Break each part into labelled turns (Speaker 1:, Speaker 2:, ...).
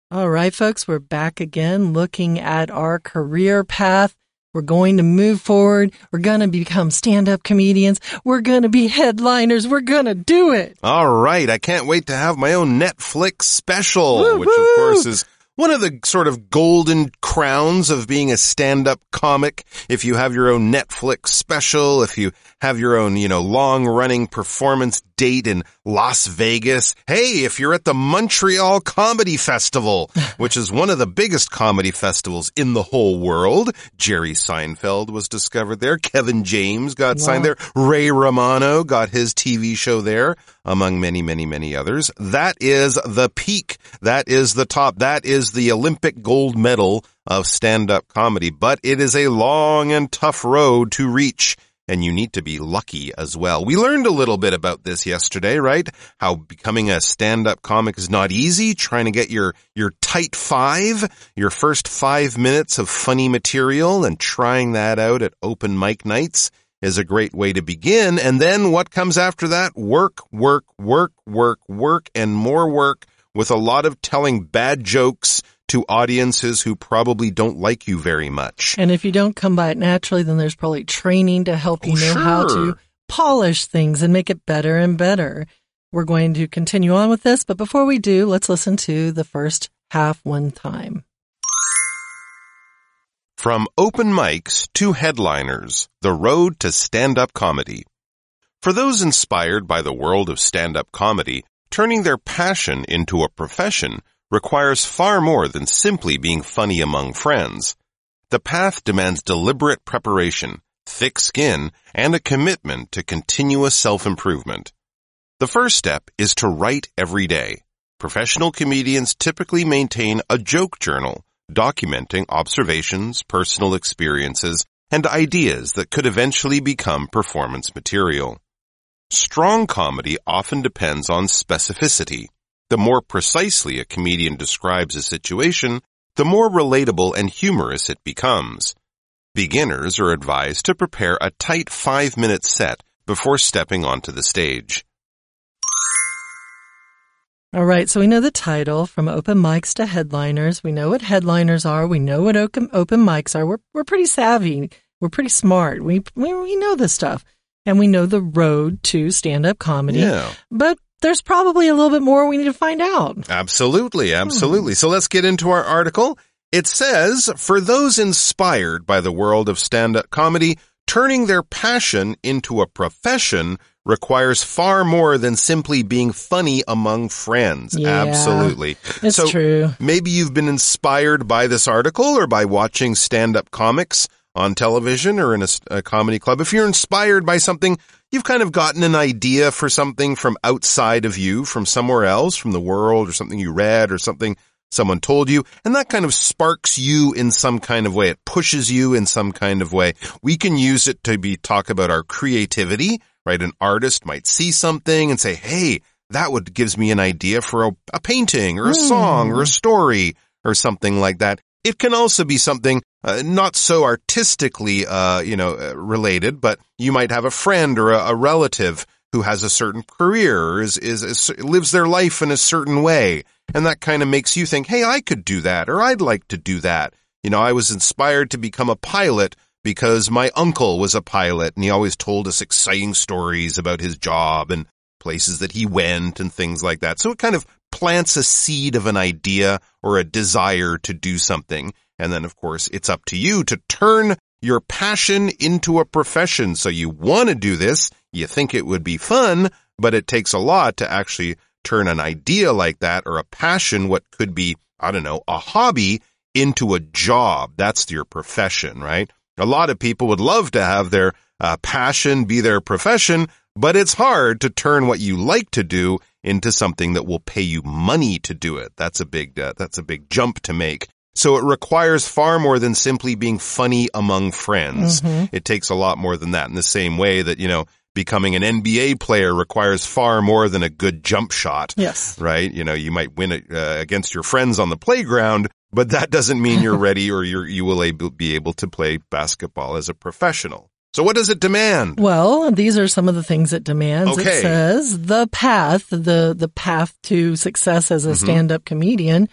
Speaker 1: All right, folks, we're back again looking at our career path. We're going to move forward. We're going to become stand-up comedians. We're going to be headliners. We're going to do it.
Speaker 2: All right. I can't wait to have my own Netflix special,
Speaker 1: Woo-hoo!
Speaker 2: which of course is one of the sort of golden crowns of being a stand-up comic. If you have your own Netflix special, if you have your own, long-running performance date in Las Vegas. Hey, if you're at the Montreal Comedy Festival, which is one of the biggest comedy festivals in the whole world. Jerry Seinfeld was discovered there. Kevin James got signed there. Ray Romano got his TV show there, among many, many, many others. That is the peak. That is the top. That is the Olympic gold medal of stand-up comedy. But it is a long and tough road to reach. And you need to be lucky as well. We learned a little bit about this yesterday, right? How becoming a stand-up comic is not easy. Trying to get your tight five, your first 5 minutes of funny material and trying that out at open mic nights is a great way to begin. And then what comes after that? Work, work, work, work, work, and more work with a lot of telling bad jokes to audiences who probably don't like you very much.
Speaker 1: And if you don't come by it naturally, then there's probably training to help you know how to polish things and make it better and better. We're going to continue on with this, but before we do, let's listen to the first half one time.
Speaker 2: From open mics to headliners, the road to stand-up comedy. For those inspired by the world of stand-up comedy, turning their passion into a profession requires far more than simply being funny among friends. The path demands deliberate preparation, thick skin, and a commitment to continuous self-improvement. The first step is to write every day. Professional comedians typically maintain a joke journal, documenting observations, personal experiences, and ideas that could eventually become performance material. Strong comedy often depends on specificity. The more precisely a comedian describes a situation, the more relatable and humorous it becomes. Beginners are advised to prepare a tight 5-minute set before stepping onto the stage.
Speaker 1: All right, so we know the title, From Open Mics to Headliners. We know what headliners are. We know what open mics are. We're pretty savvy. We're pretty smart. We know this stuff. And we know the road to stand-up comedy.
Speaker 2: Yeah.
Speaker 1: But there's probably a little bit more we need to find out.
Speaker 2: Absolutely, absolutely. So let's get into our article. It says, for those inspired by the world of stand-up comedy, turning their passion into a profession requires far more than simply being funny among friends.
Speaker 1: Yeah,
Speaker 2: absolutely.
Speaker 1: It's true.
Speaker 2: Maybe you've been inspired by this article or by watching stand-up comics on television or in a comedy club. If you're inspired by something, you've kind of gotten an idea for something from outside of you, from somewhere else, from the world, or something you read, or something someone told you, and that kind of sparks you in some kind of way. It pushes you in some kind of way. We can use it to talk about our creativity, right? An artist might see something and say, hey, that gives me an idea for a painting or a song or a story or something like that. It can also be something not so artistically, related, but you might have a friend or a relative who has a certain career or lives their life in a certain way. And that kind of makes you think, hey, I could do that, or I'd like to do that. I was inspired to become a pilot because my uncle was a pilot and he always told us exciting stories about his job and places that he went and things like that. So it kind of plants a seed of an idea or a desire to do something. And then, of course, it's up to you to turn your passion into a profession. So you want to do this, you think it would be fun, but it takes a lot to actually turn an idea like that or a passion, what could be, a hobby, into a job. That's your profession, right? A lot of people would love to have their passion be their profession, but it's hard to turn what you like to do into something that will pay you money to do it. That's a big jump to make. So it requires far more than simply being funny among friends. Mm-hmm. It takes a lot more than that, in the same way that, becoming an NBA player requires far more than a good jump shot.
Speaker 1: Yes.
Speaker 2: Right? You might win against your friends on the playground, but that doesn't mean you're ready or you will be able to play basketball as a professional. So what does it demand?
Speaker 1: Well, these are some of the things it demands.
Speaker 2: Okay.
Speaker 1: It says the path to success as a stand-up comedian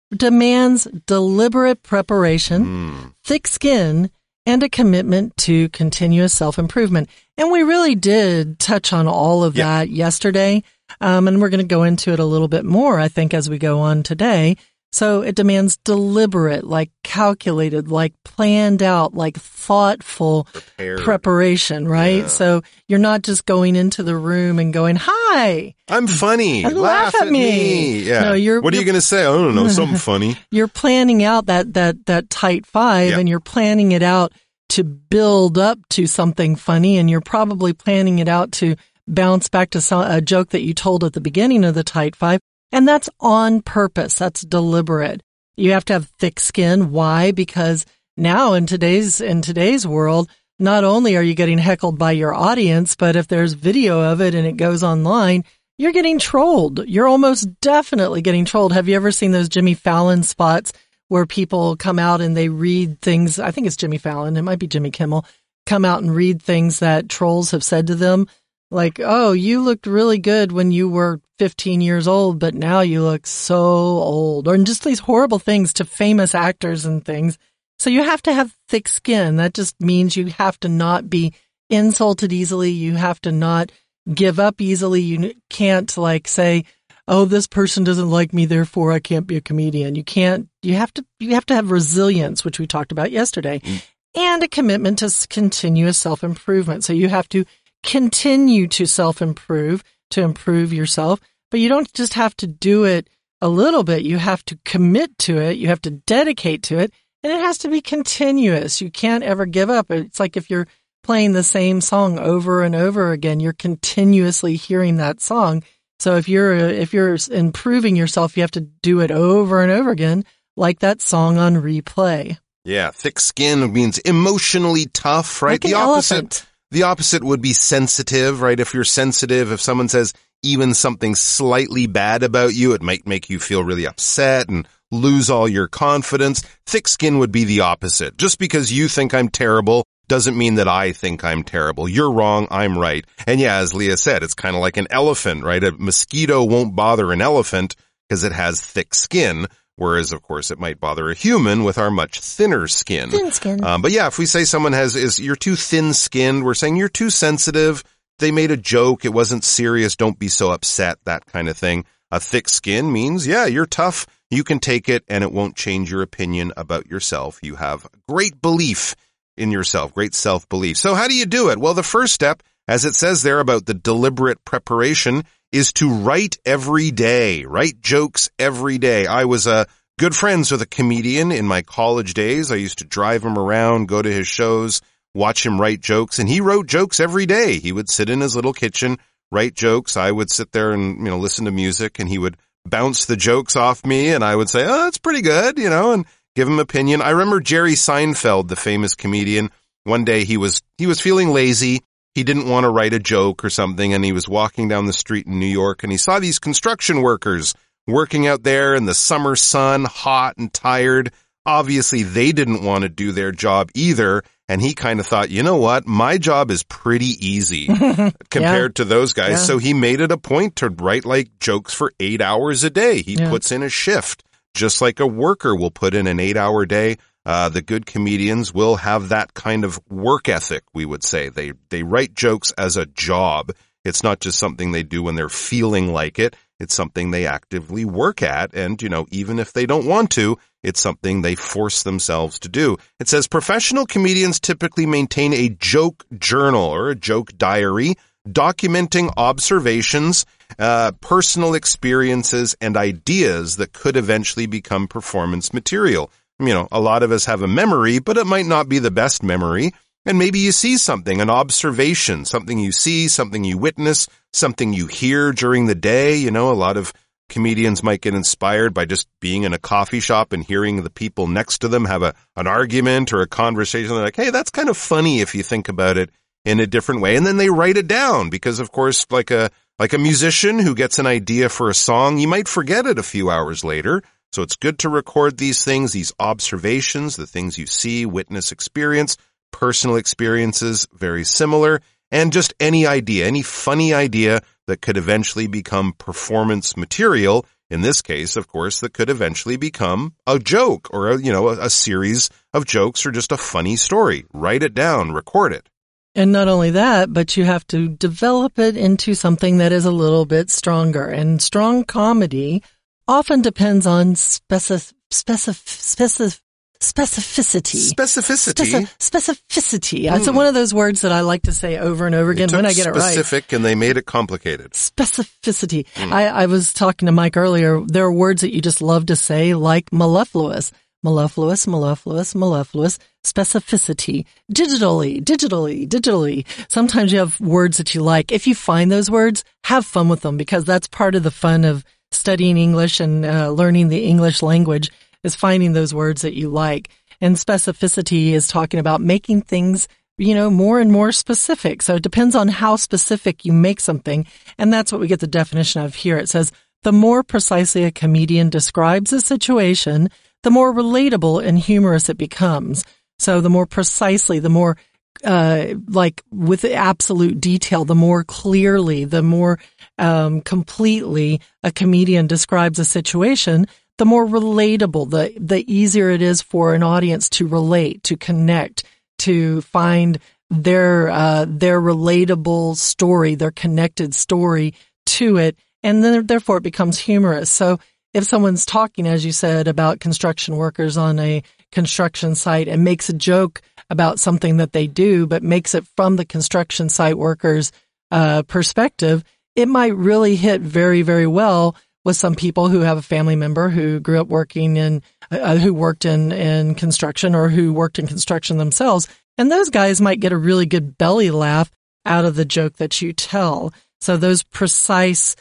Speaker 1: demands deliberate preparation, thick skin, and a commitment to continuous self-improvement. And we really did touch on all of that yesterday. And we're going to go into it a little bit more, I think, as we go on today. So it demands deliberate, like calculated, like planned out, like thoughtful preparation, right?
Speaker 2: Yeah.
Speaker 1: So you're not just going into the room and going, "Hi,
Speaker 2: I'm funny.
Speaker 1: Laugh at me."
Speaker 2: Yeah.
Speaker 1: No,
Speaker 2: what are you going to say? I don't know. Something funny.
Speaker 1: You're planning out that tight five, and you're planning it out to build up to something funny, and you're probably planning it out to bounce back to a joke that you told at the beginning of the tight five. And that's on purpose. That's deliberate. You have to have thick skin. Why? Because now in today's world, not only are you getting heckled by your audience, but if there's video of it and it goes online, you're getting trolled. You're almost definitely getting trolled. Have you ever seen those Jimmy Fallon spots where people come out and they read things? I think it's Jimmy Fallon. It might be Jimmy Kimmel. Come out and read things that trolls have said to them. Like, "Oh, you looked really good when you were 15 years old, but now you look so old." Or just these horrible things to famous actors and things. So you have to have thick skin. That just means you have to not be insulted easily. You have to not give up easily. You can't say, "Oh, this person doesn't like me, therefore I can't be a comedian." You have to have resilience, which we talked about yesterday, and a commitment to continuous self-improvement. So you have to continue to self-improve, to improve yourself, but you don't just have to do it a little bit. You have to commit to it. You have to dedicate to it, and it has to be continuous. You can't ever give up. It's like if you're playing the same song over and over again, you're continuously hearing that song. So if you're improving yourself, you have to do it over and over again, like that song on replay.
Speaker 2: Yeah, thick skin means emotionally tough, right?
Speaker 1: Like an elephant.
Speaker 2: The opposite would be sensitive, right? If you're sensitive, if someone says even something slightly bad about you, it might make you feel really upset and lose all your confidence. Thick skin would be the opposite. Just because you think I'm terrible doesn't mean that I think I'm terrible. You're wrong, I'm right. And yeah, as Leah said, it's kind of like an elephant, right? A mosquito won't bother an elephant because it has thick skin. Whereas, of course, it might bother a human with our much thinner skin.
Speaker 1: Thin skin.
Speaker 2: But yeah, if we say someone you're too thin-skinned, we're saying you're too sensitive. They made a joke. It wasn't serious. Don't be so upset, that kind of thing. A thick skin means, yeah, you're tough. You can take it and it won't change your opinion about yourself. You have great belief in yourself, great self-belief. So how do you do it? Well, the first step, as it says there about the deliberate preparation, is to write every day. Write jokes every day. I was good friends with a comedian in my college days. I used to drive him around, go to his shows, watch him write jokes, and he wrote jokes every day. He would sit in his little kitchen, write jokes. I would sit there and, listen to music, and he would bounce the jokes off me, and I would say, "Oh, that's pretty good," and give him opinion. I remember Jerry Seinfeld, the famous comedian. One day he was feeling lazy. He didn't want to write a joke or something, and he was walking down the street in New York, and he saw these construction workers working out there in the summer sun, hot and tired. Obviously, they didn't want to do their job either, and he kind of thought, you know what, my job is pretty easy compared to those guys. Yeah. So he made it a point to write jokes for 8 hours a day. He puts in a shift, just like a worker will put in an 8-hour day. The good comedians will have that kind of work ethic, we would say. They write jokes as a job. It's not just something they do when they're feeling like it. It's something they actively work at. And, even if they don't want to, it's something they force themselves to do. It says professional comedians typically maintain a joke journal or a joke diary, documenting observations, personal experiences, and ideas that could eventually become performance material. A lot of us have a memory, but it might not be the best memory. And maybe you see something, an observation, something you see, something you witness, something you hear during the day. A lot of comedians might get inspired by just being in a coffee shop and hearing the people next to them have an argument or a conversation. They're like, hey, that's kind of funny if you think about it in a different way. And then they write it down because, of course, like a musician who gets an idea for a song, you might forget it a few hours later. So it's good to record these things, these observations, the things you see, witness, experience, personal experiences, very similar, and just any idea, any funny idea that could eventually become performance material In this case, of course, that could eventually become a joke or a series of jokes or just a funny story. Write it down, record it.
Speaker 1: And not only that, but you have to develop it into something that is a little bit stronger. And strong comedy often depends on specificity. Specificity. It's one of those words that I like to say over and over again when I get it right.
Speaker 2: Specific, and they made it complicated.
Speaker 1: Specificity. I was talking to Mike earlier. There are words that you just love to say, like mellifluous. Mellifluous, mellifluous, mellifluous. Specificity. Digitally. Sometimes you have words that you like. If you find those words, have fun with them, because that's part of the fun of studying English and learning the English language, is finding those words that you like. And specificity is talking about making things, more and more specific. So it depends on how specific you make something. And that's what we get the definition of here. It says, the more precisely a comedian describes a situation, the more relatable and humorous it becomes. So the more precisely, the more, with absolute detail, the more clearly, the more, completely a comedian describes a situation, the more relatable, the easier it is for an audience to relate, to connect, to find their relatable story, their connected story to it. And then therefore it becomes humorous. So if someone's talking, as you said, about construction workers on a construction site and makes a joke about something that they do, but makes it from the construction site workers' perspective, it might really hit very, very well with some people who have a family member who grew up working who worked in construction, or who worked in construction themselves. And those guys might get a really good belly laugh out of the joke that you tell. So those precise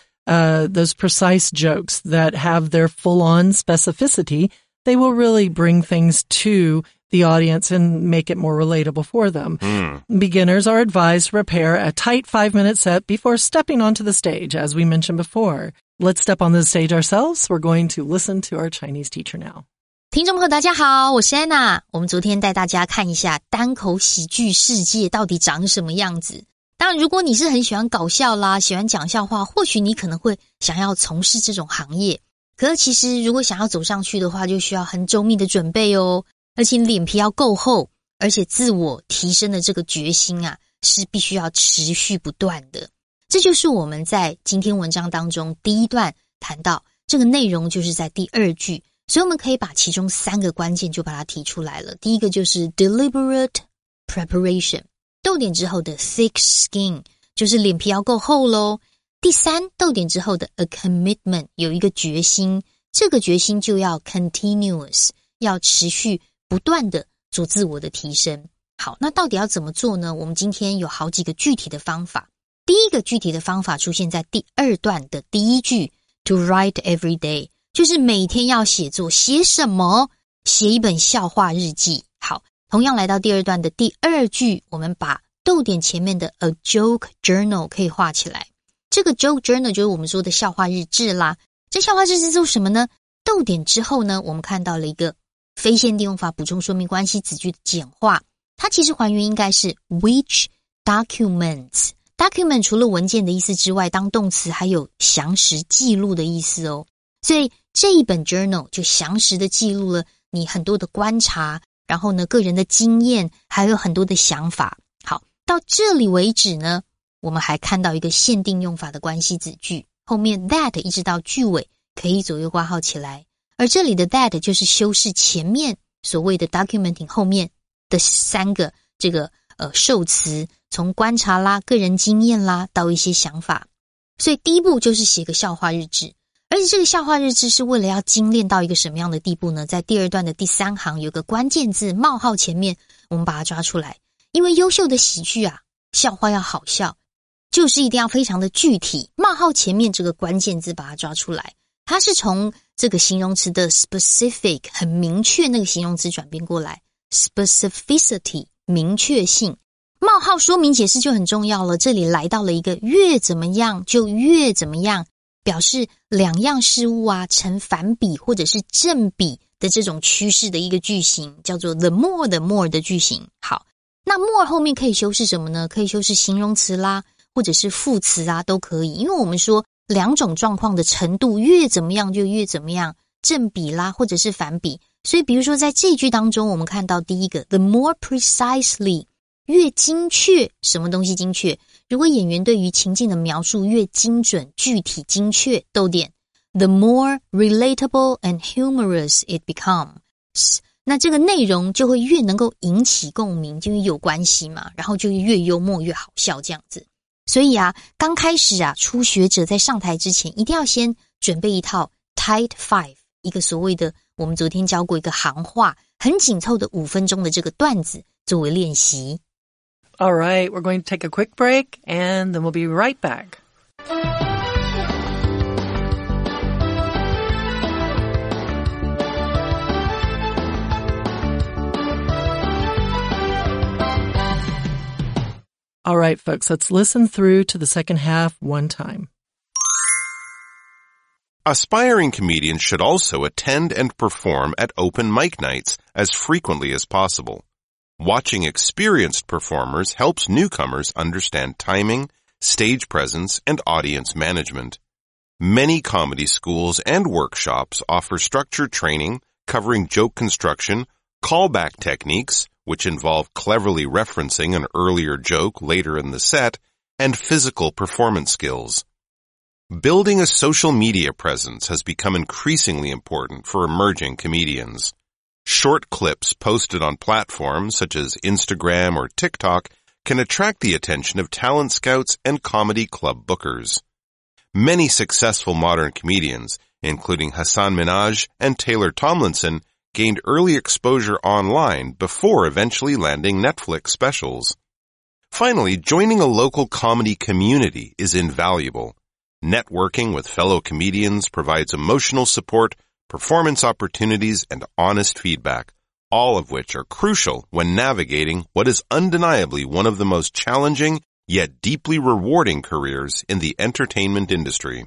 Speaker 1: jokes that have their full-on specificity, they will really bring things to the audience and make it more relatable for them. Beginners are advised to prepare a tight 5-minute set before stepping onto the stage, as we mentioned before. Let's step on the stage ourselves. We're going to listen to our Chinese teacher now.
Speaker 3: 听众朋友大家好，我是 Anna。我们昨天带大家看一下单口喜剧世界到底长什么样子。当然，如果你是很喜欢搞笑啦，喜欢讲笑话，或许你可能会想要从事这种行业。可是其实如果想要走上去的话，就需要很周密的准备哦，而且脸皮要够厚，而且自我提升的这个决心啊，是必须要持续不断的。这就是我们在今天文章当中第一段谈到，这个内容就是在第2句，所以我们可以把其中3个关键就把它提出来了。第一个就是 deliberate preparation， 逗点之后的 thick skin， 就是脸皮要够厚咯。第3，逗点之后的 a commitment， 有一个决心，这个决心就要 continuous， 要持续不断的做自我的提升。好，那到底要怎么做呢？我们今天有好几个具体的方法。第一个具体的方法出现在第2段的第1句 to write every day， 就是每天要写作。写什么？写一本笑话日记。好，同样来到第2段的第2句，我们把逗点前面的 a joke journal 可以画起来。这个 joke journal 就是我们说的笑话日志啦。这笑话日志做什么呢？逗点之后呢，我们看到了一个非限定用法补充说明关系子句的简化，它其实还原应该是 which documents。Document 除了文件的意思之外，当动词还有详实记录的意思哦。所以这一本 journal 就详实的记录了你很多的观察，然后呢个人的经验，还有很多的想法。好，到这里为止呢，我们还看到一个限定用法的关系子句，后面 that 一直到句尾可以左右挂号起来，而这里的 that 就是修饰前面所谓的 documenting 后面的3个这个受词，从观察啦、个人经验啦到一些想法。所以第一步就是写个笑话日志，而且这个笑话日志是为了要精炼到一个什么样的地步呢？在第2段的第3行有个关键字冒号前面，我们把它抓出来。因为优秀的喜剧啊，笑话要好笑，就是一定要非常的具体。冒号前面这个关键字把它抓出来，它是从这个形容词的 specific 很明确那个形容词转变过来 specificity 明确性。冒号说明解释就很重要了，这里来到了一个越怎么样就越怎么样，表示两样事物啊成反比或者是正比的这种趋势的一个句型，叫做 the more 的句型。好，那 more 后面可以修饰什么呢？可以修饰形容词啦，或者是副词啊都可以，因为我们说两种状况的程度越怎么样就越怎么样，正比啦或者是反比。所以比如说在这句当中，我们看到第一个 the more precisely， 越精确，什么东西精确？如果演员对于情境的描述越精准、具体、精确，逗点 the more relatable and humorous it becomes， 那这个内容就会越能够引起共鸣，就有关系嘛，然后就越幽默越好笑这样子。所以啊，刚开始啊，初学者在上台之前一定要先准备一套 Tight Five， 一个所谓的我们昨天教过一个行话，很紧凑的5分钟的这个段子作为练习。
Speaker 1: All right, we're going to take a quick break and then we'll be right back. All right, folks, let's listen through to the second half one time.
Speaker 2: Aspiring comedians should also attend and perform at open mic nights as frequently as possible. Watching experienced performers helps newcomers understand timing, stage presence, and audience management. Many comedy schools and workshops offer structured training covering joke construction, callback techniques, which involve cleverly referencing an earlier joke later in the set, and physical performance skills. Building a social media presence has become increasingly important for emerging comedians. Short clips posted on platforms such as Instagram or TikTok can attract the attention of talent scouts and comedy club bookers. Many successful modern comedians, including Hassan Minhaj and Taylor Tomlinson, gained early exposure online before eventually landing Netflix specials. Finally, joining a local comedy community is invaluable. Networking with fellow comedians provides emotional support, performance opportunities, and honest feedback, all of which are crucial when navigating what is undeniably one of the most challenging yet deeply rewarding careers in the entertainment industry.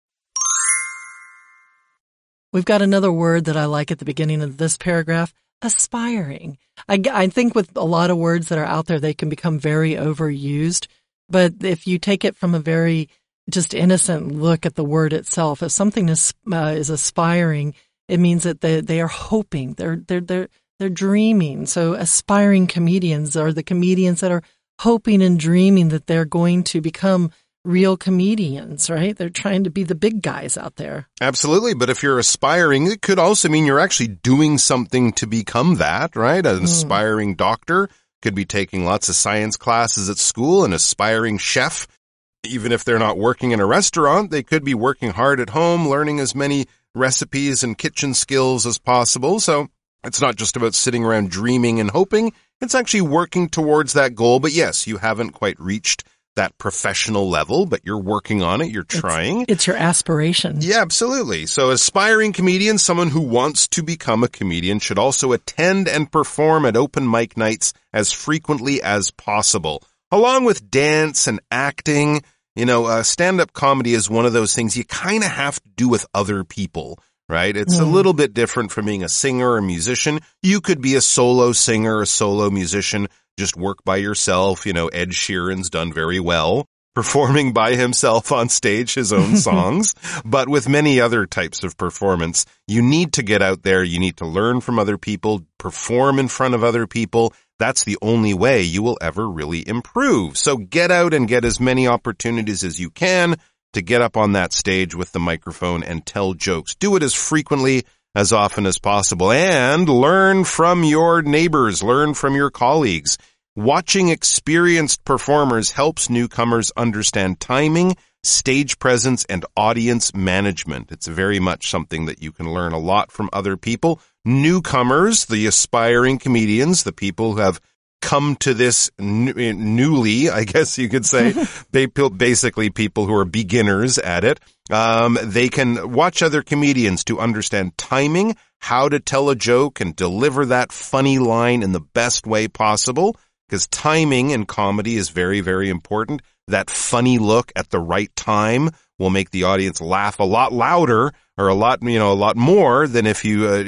Speaker 1: We've got another word that I like at the beginning of this paragraph, aspiring. I think with a lot of words that are out there, they can become very overused. But if you take it from a very just innocent look at the word itself, if something is aspiring, it means that they are hoping, they're dreaming. So aspiring comedians are the comedians that are hoping and dreaming that they're going to become real comedians, right? They're trying to be the big guys out there.
Speaker 2: Absolutely. But if you're aspiring, it could also mean you're actually doing something to become that, right? An aspiring doctor could be taking lots of science classes at school. An aspiring chef, even if they're not working in a restaurant, they could be working hard at home, learning as many recipes and kitchen skills as possible. So it's not just about sitting around dreaming and hoping. It's actually working towards that goal. But yes, you haven't quite reached that professional level, but you're working on it. You're trying.
Speaker 1: It's your aspiration.
Speaker 2: Yeah, absolutely. So aspiring comedian, someone who wants to become a comedian, should also attend and perform at open mic nights as frequently as possible. Along with dance and acting, stand-up comedy is one of those things you kind of have to do with other people, right? It's a little bit different from being a singer or musician. You could be a solo singer, a solo musician, just work by yourself. Ed Sheeran's done very well performing by himself on stage his own songs. But with many other types of performance, you need to get out there. You need to learn from other people, perform in front of other people. That's the only way you will ever really improve. So get out and get as many opportunities as you can to get up on that stage with the microphone and tell jokes. Do it as frequently, as often as possible, and learn from your neighbors, learn from your colleagues. Watching experienced performers helps newcomers understand timing, stage presence, and audience management. It's very much something that you can learn a lot from other people. Newcomers, the aspiring comedians, the people who have come to this newly, I guess you could say, basically people who are beginners at it. They can watch other comedians to understand timing, how to tell a joke and deliver that funny line in the best way possible, because timing in comedy is very, very important. That funny look at the right time will make the audience laugh a lot louder are a lot more than if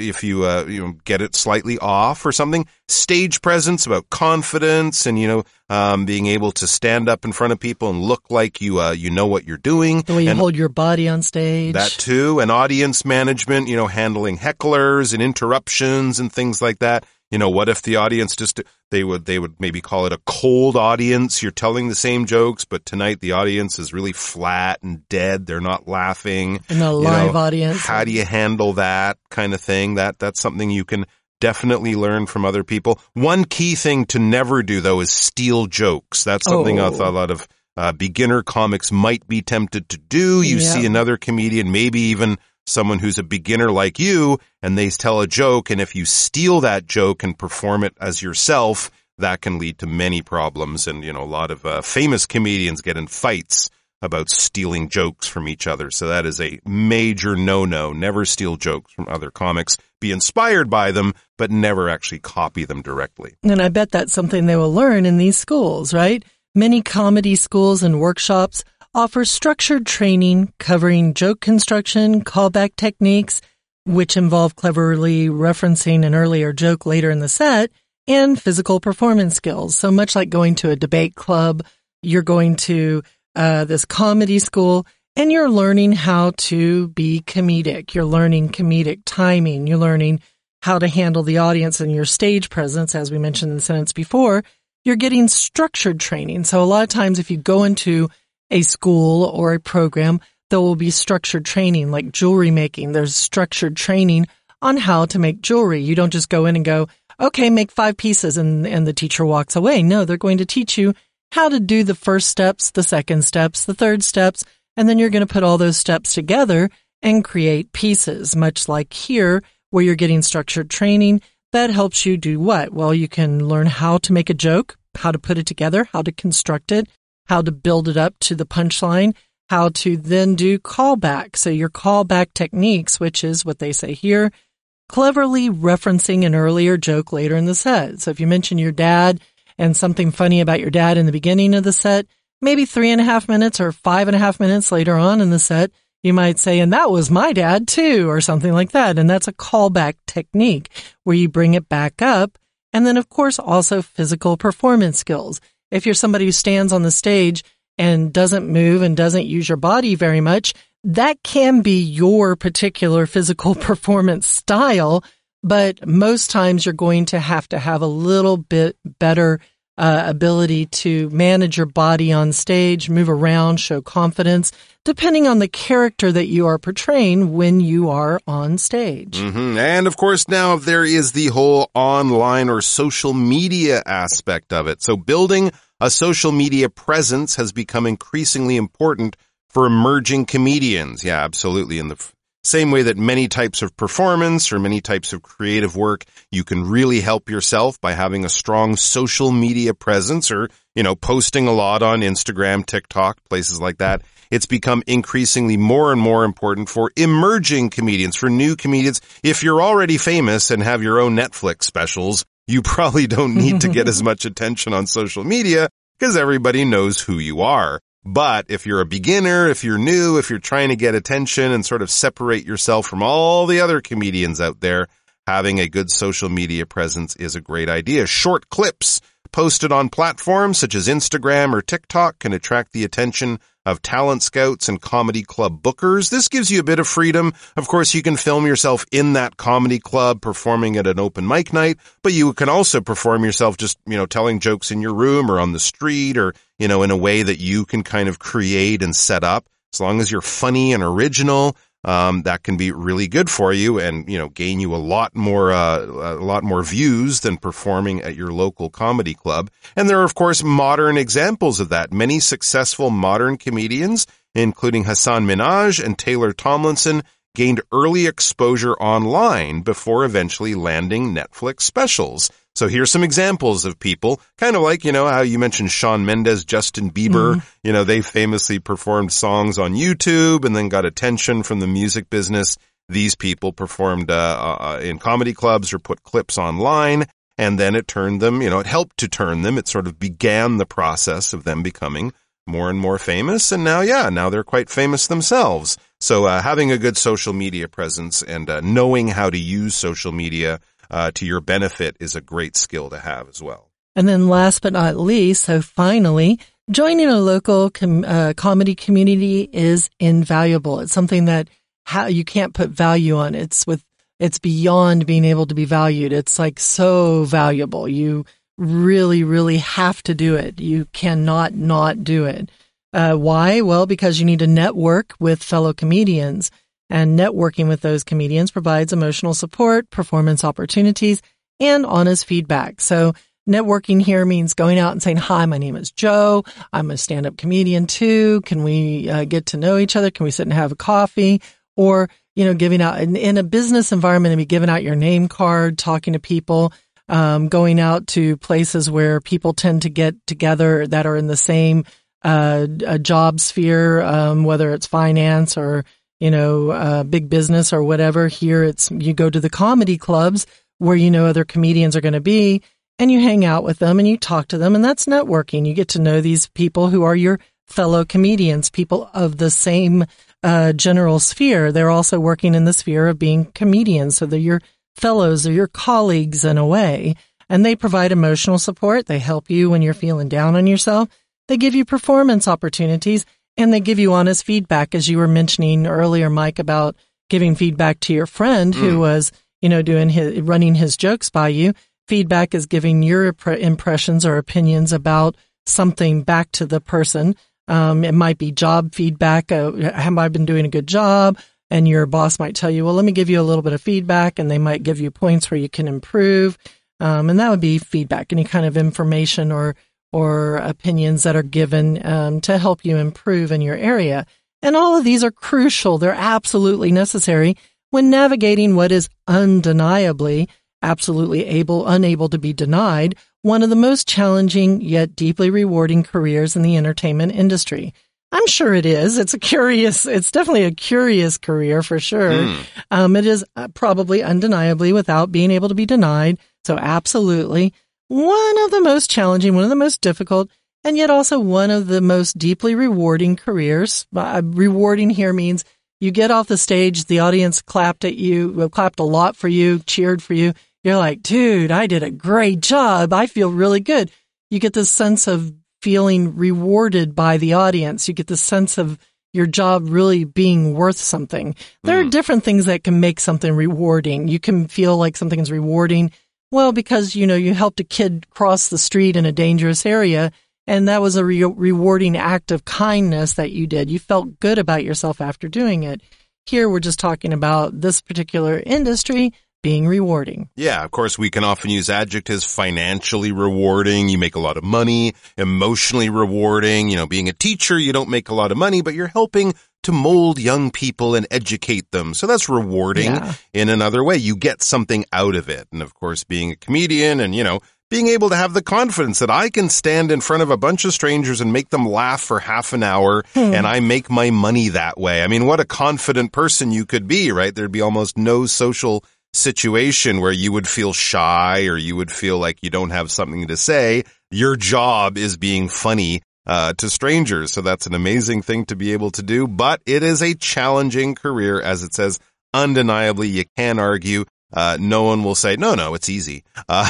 Speaker 2: you get it slightly off or something. Stage presence, about confidence and, being able to stand up in front of people and look like you know what you're doing.
Speaker 1: The way you hold your body on stage.
Speaker 2: That too. And audience management, handling hecklers and interruptions and things like that. What if the audience they would maybe call it a cold audience. You're telling the same jokes, but tonight the audience is really flat and dead. They're not laughing.
Speaker 1: And a live audience.
Speaker 2: How do you handle that kind of thing? That's something you can definitely learn from other people. One key thing to never do, though, is steal jokes. That's something I thought a lot of beginner comics might be tempted to do. You see another comedian, maybe even someone who's a beginner like you, and they tell a joke, and if you steal that joke and perform it as yourself, that can lead to many problems. And, a lot of famous comedians get in fights about stealing jokes from each other. So that is a major no-no. Never steal jokes from other comics. Be inspired by them, but never actually copy them directly.
Speaker 1: And I bet that's something they will learn in these schools, right? Many comedy schools and workshops offer structured training covering joke construction, callback techniques, which involve cleverly referencing an earlier joke later in the set, and physical performance skills. So much like going to a debate club, you're going to this comedy school, and you're learning how to be comedic. You're learning comedic timing. You're learning how to handle the audience and your stage presence, as we mentioned in the sentence before. You're getting structured training. So a lot of times if you go into a school or a program, there will be structured training, like jewelry making. There's structured training on how to make jewelry. You don't just go in and go, okay, make 5 pieces and the teacher walks away. No, they're going to teach you how to do the first steps, the second steps, the third steps, and then you're going to put all those steps together and create pieces, much like here where you're getting structured training. That helps you do what? Well, you can learn how to make a joke, how to put it together, how to construct it, how to build it up to the punchline, how to then do callback. So your callback techniques, which is what they say here, cleverly referencing an earlier joke later in the set. So if you mention your dad and something funny about your dad in the beginning of the set, maybe 3.5 minutes or 5.5 minutes later on in the set, you might say, and that was my dad too, or something like that. And that's a callback technique where you bring it back up. And then, of course, also physical performance skills. If you're somebody who stands on the stage and doesn't move and doesn't use your body very much, that can be your particular physical performance style. But most times you're going to have a little bit better ability to manage your body on stage, move around, show confidence, depending on the character that you are portraying when you are on stage.
Speaker 2: Mm-hmm. And of course, now there is the whole online or social media aspect of it. So building a social media presence has become increasingly important for emerging comedians. Yeah, absolutely. In the same way that many types of performance or many types of creative work, you can really help yourself by having a strong social media presence or, posting a lot on Instagram, TikTok, places like that. It's become increasingly more and more important for emerging comedians, for new comedians. If you're already famous and have your own Netflix specials, you probably don't need to get as much attention on social media because everybody knows who you are. But if you're a beginner, if you're new, if you're trying to get attention and sort of separate yourself from all the other comedians out there, having a good social media presence is a great idea. Short clips posted on platforms such as Instagram or TikTok can attract the attention of talent scouts and comedy club bookers. This gives you a bit of freedom. Of course, you can film yourself in that comedy club performing at an open mic night, but you can also perform yourself just, telling jokes in your room or on the street or, in a way that you can kind of create and set up. As long as you're funny and original, that can be really good for you and, gain you a lot more views than performing at your local comedy club. And there are, of course, modern examples of that. Many successful modern comedians, including Hassan Minhaj and Taylor Tomlinson, gained early exposure online before eventually landing Netflix specials. So here's some examples of people, kind of like, how you mentioned Shawn Mendes, Justin Bieber, they famously performed songs on YouTube and then got attention from the music business. These people performed in comedy clubs or put clips online, and then it turned them, it helped to turn them. It sort of began the process of them becoming more and more famous. And now they're quite famous themselves. So having a good social media presence and knowing how to use social media to your benefit is a great skill to have as well.
Speaker 1: And then last but not least, so finally, joining a local comedy community is invaluable. It's something that you can't put value on. It's beyond being able to be valued. It's like so valuable. You really, really have to do it. You cannot not do it. Why? Well, because you need to network with fellow comedians, and networking with those comedians provides emotional support, performance opportunities, and honest feedback. So networking here means going out and saying, hi, my name is Joe. I'm a stand-up comedian too. Can we get to know each other? Can we sit and have a coffee? Or, giving out in a business environment, and giving out your name card, talking to people, going out to places where people tend to get together that are in the same a job sphere, whether it's finance or, big business or whatever. Here you go to the comedy clubs where other comedians are going to be, and you hang out with them and you talk to them, and that's networking. You get to know these people who are your fellow comedians, people of the same general sphere. They're also working in the sphere of being comedians, so they're your fellows or your colleagues in a way, and they provide emotional support. They help you when you're feeling down on yourself. They give you performance opportunities, and they give you honest feedback, as you were mentioning earlier, Mike, about giving feedback to your friend who was, running his jokes by you. Feedback is giving your impressions or opinions about something back to the person. It might be job feedback. Have I been doing a good job? And your boss might tell you, well, let me give you a little bit of feedback, and they might give you points where you can improve. And that would be feedback, any kind of information or opinions that are given to help you improve in your area. And all of these are crucial. They're absolutely necessary when navigating what is undeniably, absolutely unable to be denied, one of the most challenging yet deeply rewarding careers in the entertainment industry. I'm sure it is. It's definitely a curious career for sure. It is probably undeniably without being able to be denied. So absolutely one of the most challenging, one of the most difficult, and yet also one of the most deeply rewarding careers. Rewarding here means you get off the stage, the audience clapped at you, clapped a lot for you, cheered for you. You're like, dude, I did a great job. I feel really good. You get this sense of feeling rewarded by the audience. You get the sense of your job really being worth something. There are different things that can make something rewarding. You can feel like something is rewarding, well, because, you helped a kid cross the street in a dangerous area, and that was a rewarding act of kindness that you did. You felt good about yourself after doing it. Here, we're just talking about this particular industry being rewarding.
Speaker 2: Yeah, of course, we can often use adjectives: financially rewarding, you make a lot of money; emotionally rewarding, being a teacher, you don't make a lot of money, but you're helping to mold young people and educate them. So that's rewarding in another way. You get something out of it. And of course, being a comedian and, being able to have the confidence that I can stand in front of a bunch of strangers and make them laugh for half an hour, and I make my money that way. I mean, what a confident person you could be, right? There'd be almost no social situation where you would feel shy or you would feel like you don't have something to say. Your job is being funny to strangers. So that's an amazing thing to be able to do, but it is a challenging career. As it says, undeniably, you can argue. No one will say, no, it's easy.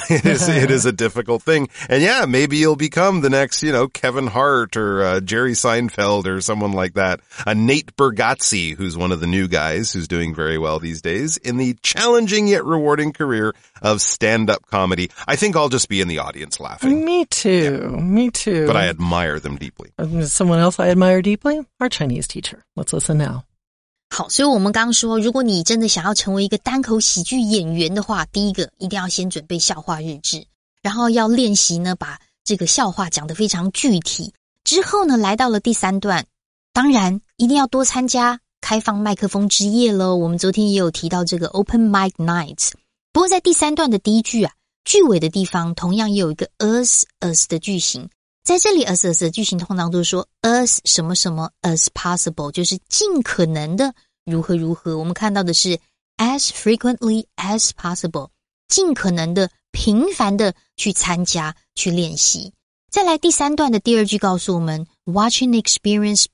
Speaker 2: It is a difficult thing. And yeah, maybe you'll become the next, Kevin Hart or Jerry Seinfeld or someone like that. Nate Bargatze, who's one of the new guys who's doing very well these days in the challenging yet rewarding career of stand-up comedy. I think I'll just be in the audience laughing.
Speaker 1: Me too.
Speaker 2: Yeah.
Speaker 1: Me too.
Speaker 2: But I admire them deeply.
Speaker 1: Someone else I admire deeply? Our Chinese teacher. Let's listen now.
Speaker 3: 好，所以我们刚刚说，如果你真的想要成为一个单口喜剧演员的话，第一个一定要先准备笑话日志，然后要练习呢，把这个笑话讲得非常具体。之后呢，来到了第3段，当然一定要多参加开放麦克风之夜咯。我们昨天也有提到这个 Open Mic Nights。不过在第3段的第一句句尾的地方同样也有一个 as 的句型。在这里 as 的句型通常都是说 as 什么什么 as possible， 就是尽可能的如何如何。我们看到的是 as frequently as possible， 尽可能的频繁的去参加去练习。再来第3段的第2句告诉我们 watching experienced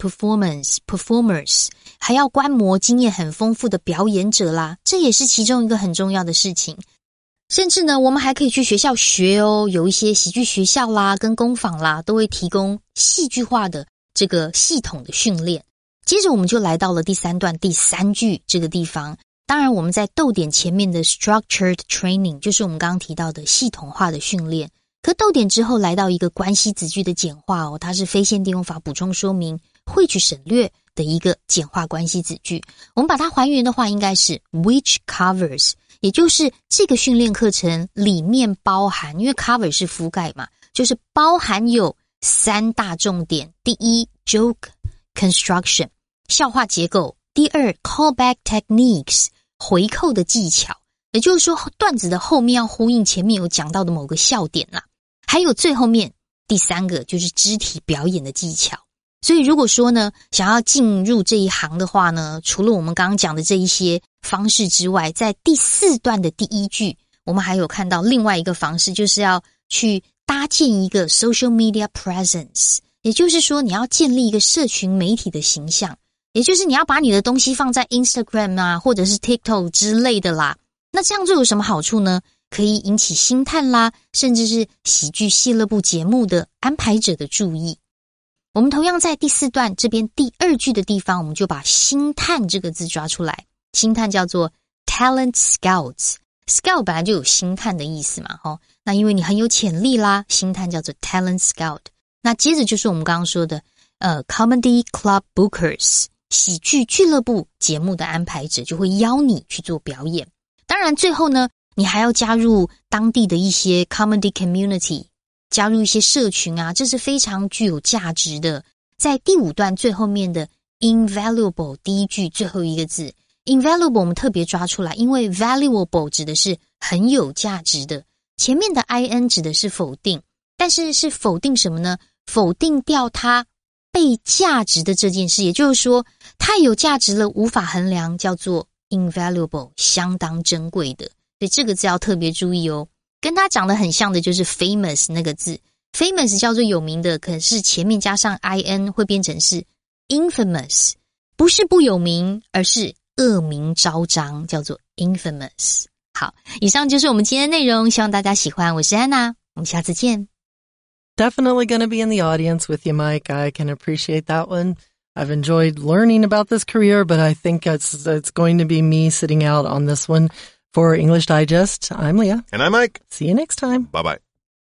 Speaker 3: performers 还要观摩经验很丰富的表演者啦，这也是其中一个很重要的事情。甚至呢，我们还可以去学校学哦，有一些喜剧学校啦跟工坊啦都会提供戏剧化的这个系统的训练。接着我们就来到了第3段第3句这个地方。当然我们在逗点前面的 structured training 就是我们刚刚提到的系统化的训练，可逗点之后来到一个关系子句的简化哦，它是非限定用法补充说明汇取省略的一个简化关系子句。我们把它还原的话应该是 which covers， 也就是这个训练课程里面包含，因为 cover 是覆盖嘛，就是包含有3大重点。第一 joke construction 笑话结构，第二 callback techniques 回扣的技巧，也就是说段子的后面要呼应前面有讲到的某个笑点啦。还有最后面第3个就是肢体表演的技巧。所以如果说呢想要进入这一行的话呢，除了我们刚刚讲的这一些方式之外，在第4段的第1句我们还有看到另外一个方式，就是要去搭建一个 social media presence， 也就是说你要建立一个社群媒体的形象，也就是你要把你的东西放在 Instagram 啊或者是 TikTok 之类的啦。那这样做有什么好处呢？可以引起星探啦，甚至是喜剧系乐部节目的安排者的注意。我们同样在第4段这边第2句的地方，我们就把星探这个字抓出来。星探叫做 talent scouts， scout 本来就有星探的意思嘛，那因为你很有潜力啦，星探叫做 talent scout。那接着就是我们刚刚说的comedy club bookers， 喜剧俱乐部节目的安排者就会邀你去做表演。当然最后呢，你还要加入当地的一些 comedy community， 加入一些社群啊，这是非常具有价值的。在第5段最后面的 invaluable 第1句最后一个字 invaluable 我们特别抓出来，因为 valuable 指的是很有价值的，前面的 in 指的是否定，但是是否定什么呢？否定掉它被价值的这件事，也就是说太有价值了无法衡量，叫做 invaluable 相当珍贵的。所以这个字要特别注意哦。跟它长得很像的就是 famous 那个字， famous 叫做有名的，可是前面加上 in 会变成是 infamous， 不是不有名，而是恶名昭彰，叫做 infamous。 好，以上就是我们今天的内容，希望大家喜欢。我是安娜，我们下次见。
Speaker 1: Definitely going to be in the audience with you, Mike. I can appreciate that one. I've enjoyed learning about this career, but I think it's going to be me sitting out on this one. For English Digest, I'm Leah.
Speaker 2: And I'm Mike.
Speaker 1: See you next time.
Speaker 2: Bye-bye.